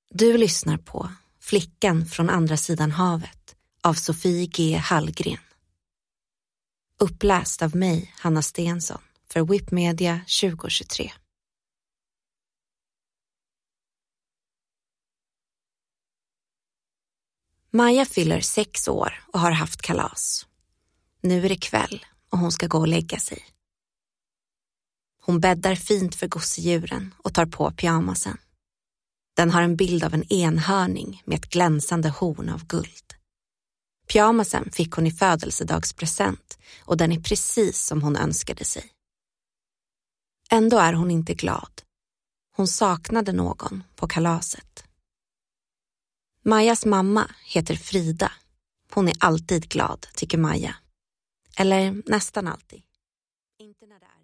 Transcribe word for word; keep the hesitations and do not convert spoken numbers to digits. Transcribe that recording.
Du lyssnar på Flickan från andra sidan havet av Sofie G. Hallgren. Uppläst av mig, Hanna Stensson, för Whip Media tjugo tjugotre. Maja fyller sex år och har haft kalas. Nu är det kväll och hon ska gå och lägga sig. Hon bäddar fint för gosedjuren och tar på pyjamasen. Den har en bild av en enhörning med ett glänsande horn av guld. Pyjamasen fick hon i födelsedagspresent och den är precis som hon önskade sig. Ändå är hon inte glad. Hon saknade någon på kalaset. Majas mamma heter Frida. Hon är alltid glad, tycker Maja. Eller nästan alltid. Inte när det är